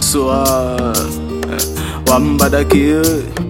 So Wamba da kill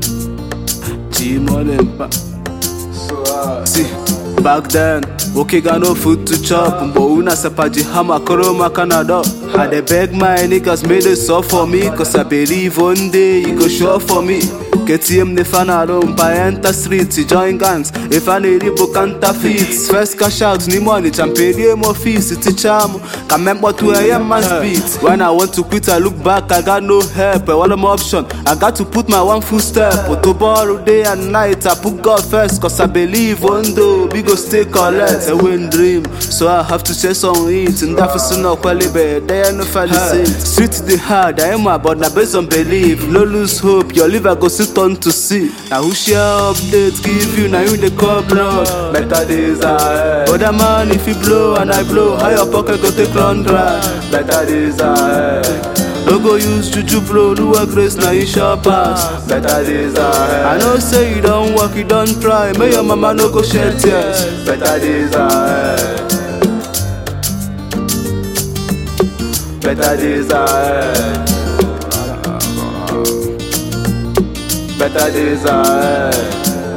G-Money. So see, back then okay, got no food to chop. But una sapaji hama koroma Canada. I dey beg my niggas made it soft for me, cause I believe one day you go show up for me. KTM ne fanado, I enter streets, join gangs. If I need it, book counterfeits. First cash out, ni money, champagne, more fees, it's a charm. Can remember to a young man's beat. When I want to quit, I look back, I got no help. I want an option, I got to put my one full step. But to borrow day and night, I put God first, cause I believe one day we go stay collect. A win dream, so I have to chase on it. And that for no quality, they are no fallacy. Street the hard, I am about na based on belief. No lose hope, your liver go sit on to see. Now who share updates give you, now you the cup blood. Better days ahead. Other man if you blow and I blow, how your pocket go take run dry. Better days ahead. No go use juju bro, do a grace, now you sure pass. Better days ahead. I know say you don't work, you don't try. May your mama no go shed tears. Better days ahead. Better days ahead. Better days ahead.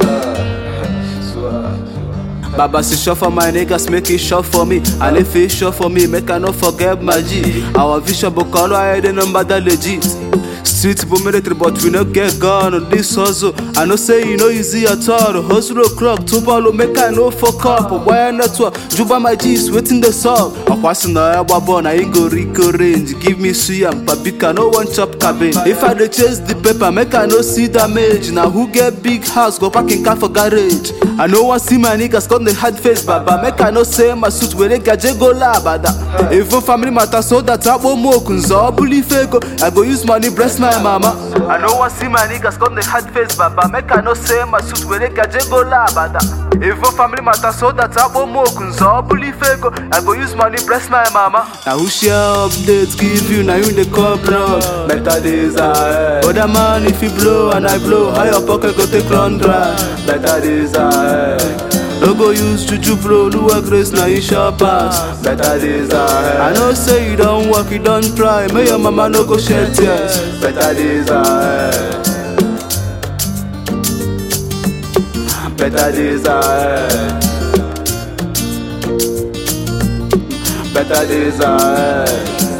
Baba say short for my niggas, make it short for me. And if it's short for me, make I not forget my G. Our vision book all I had the number that legit. Street military, but we not get gone on this hustle. I know say you know easy at all. Hustle o'clock, two ball make I no fuck up. Wire network, Juba my G's waiting the song. I'm passing the airborne, I ain't go Rico range. Give me suyam, papika, no one chop cabin. If I dey chase the paper, make I no see damage. Now who get big house, go back in car for garage. I no one see my niggas come the hard face, baba. Make I no say my suit where they gaje go labada. Even family matter so that I won't more kunzo bully fake. I go use money breast my mama. I no one see my niggas come the hard face, baba. Make I no say my suit where they gaje go labada. Even family matter so that I won't more kunzo bully fake. I go use money breast my mama. Now who share updates give you, now you the cup blood. Better days ahead. Other man if you blow and I blow, how your pocket go take run dry. Better days ahead. No go use juju bro, do a grace, now you sure pass. Better days ahead. I know say you don't work, you don't try. May your mama no go shed tears. Better days ahead. Better days ahead. Better days ahead.